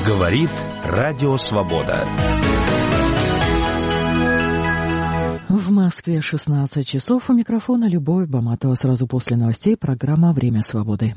Говорит Радио Свобода. В Москве 16 часов. У микрофона Любовь Баматова. Сразу после новостей программа «Время свободы».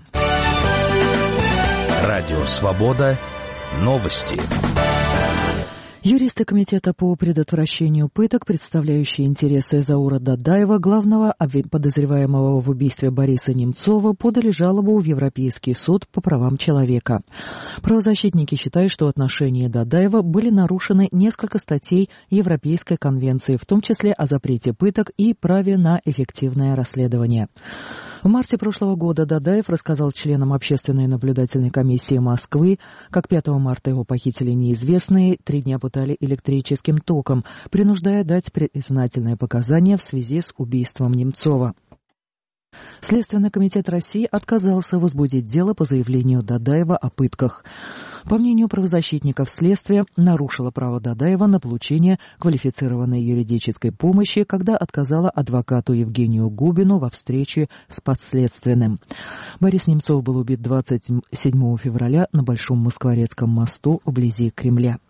Радио Свобода. Новости. Юристы Комитета по предотвращению пыток, представляющие интересы Заура Дадаева, главного подозреваемого в убийстве Бориса Немцова, подали жалобу в Европейский суд по правам человека. Правозащитники считают, что в отношении Дадаева были нарушены несколько статей Европейской конвенции, в том числе о запрете пыток и праве на эффективное расследование. В марте прошлого года Дадаев рассказал членам Общественной наблюдательной комиссии Москвы, как 5 марта его похитили неизвестные, 3 дня пытали электрическим током, принуждая дать признательные показания в связи с убийством Немцова. Следственный комитет России отказался возбудить дело по заявлению Дадаева о пытках. По мнению правозащитников, следствие нарушило право Дадаева на получение квалифицированной юридической помощи, когда отказало адвокату Евгению Губину во встрече с подследственным. Борис Немцов был убит 27 февраля на Большом Москворецком мосту вблизи Кремля.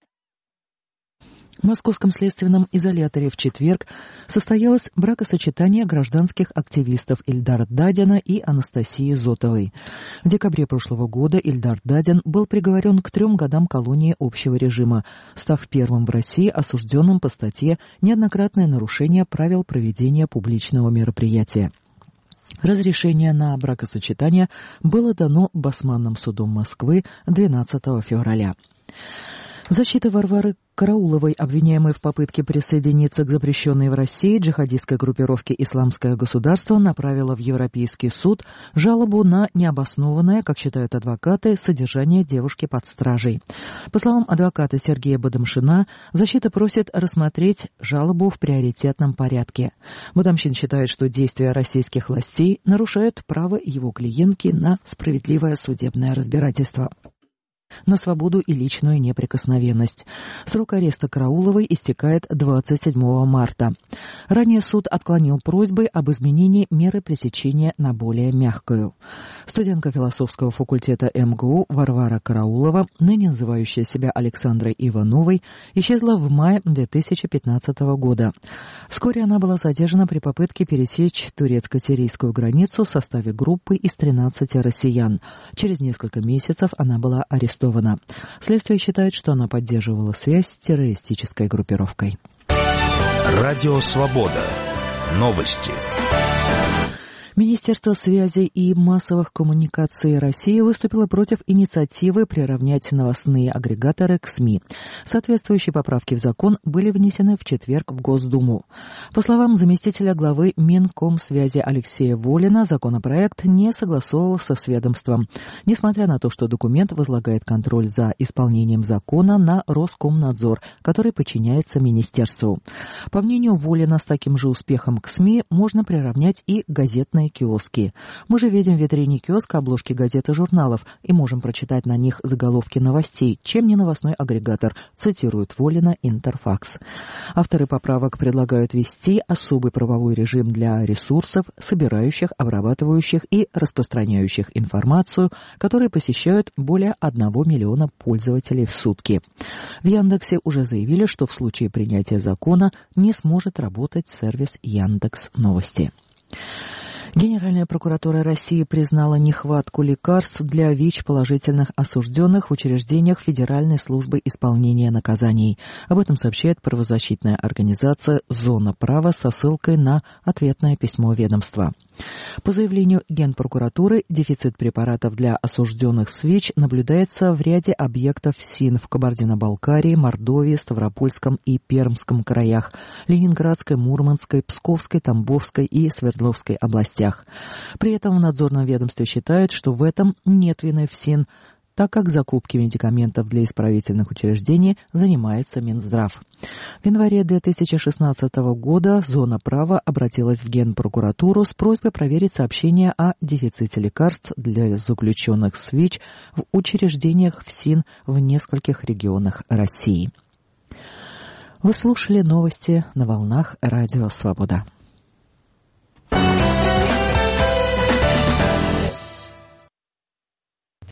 В Московском следственном изоляторе в четверг состоялось бракосочетание гражданских активистов Ильдара Дадина и Анастасии Зотовой. В декабре прошлого года Ильдар Дадин был приговорен к 3 годам колонии общего режима, став первым в России осужденным по статье «Неоднократное нарушение правил проведения публичного мероприятия». Разрешение на бракосочетание было дано Басманным судом Москвы 12 февраля. Защита Варвары Карауловой, обвиняемой в попытке присоединиться к запрещенной в России джихадистской группировке «Исламское государство», направила в Европейский суд жалобу на необоснованное, как считают адвокаты, содержание девушки под стражей. По словам адвоката Сергея Бадамшина, защита просит рассмотреть жалобу в приоритетном порядке. Бадамшин считает, что действия российских властей нарушают право его клиентки на справедливое судебное разбирательство, на свободу и личную неприкосновенность. Срок ареста Карауловой истекает 27 марта. Ранее суд отклонил просьбы об изменении меры пресечения на более мягкую. Студентка философского факультета МГУ Варвара Караулова, ныне называющая себя Александрой Ивановой, исчезла в мае 2015 года. Вскоре она была задержана при попытке пересечь турецко-сирийскую границу в составе группы из 13 россиян. Через несколько месяцев она была арестована. Следствие считает, что она поддерживала связь с террористической группировкой. Радио Свобода. Новости. Министерство связи и массовых коммуникаций России выступило против инициативы приравнять новостные агрегаторы к СМИ. Соответствующие поправки в закон были внесены в четверг в Госдуму. По словам заместителя главы Минкомсвязи Алексея Волина, законопроект не согласовывался с ведомством, несмотря на то, что документ возлагает контроль за исполнением закона на Роскомнадзор, который подчиняется министерству. По мнению Волина, с таким же успехом к СМИ можно приравнять и газетные киоски. Мы же видим в витрине киоска обложки газет и журналов и можем прочитать на них заголовки новостей, чем не новостной агрегатор, цитирует Волина Интерфакс. Авторы поправок предлагают ввести особый правовой режим для ресурсов, собирающих, обрабатывающих и распространяющих информацию, которые посещают более 1 миллиона пользователей в сутки. В Яндексе уже заявили, что в случае принятия закона не сможет работать сервис Яндекс.Новости. Генеральная прокуратура России признала нехватку лекарств для ВИЧ-положительных осужденных в учреждениях Федеральной службы исполнения наказаний. Об этом сообщает правозащитная организация «Зона права» со ссылкой на ответное письмо ведомства. По заявлению Генпрокуратуры, дефицит препаратов для осужденных с ВИЧ наблюдается в ряде объектов ФСИН в Кабардино-Балкарии, Мордовии, Ставропольском и Пермском краях, Ленинградской, Мурманской, Псковской, Тамбовской и Свердловской областях. При этом в надзорном ведомстве считают, что в этом нет вины ФСИН, так как закупки медикаментов для исправительных учреждений занимается Минздрав. В январе 2016 года «Зона права» обратилась в Генпрокуратуру с просьбой проверить сообщения о дефиците лекарств для заключенных с ВИЧ в учреждениях ФСИН в нескольких регионах России. Вы слушали новости на волнах Радио Свобода.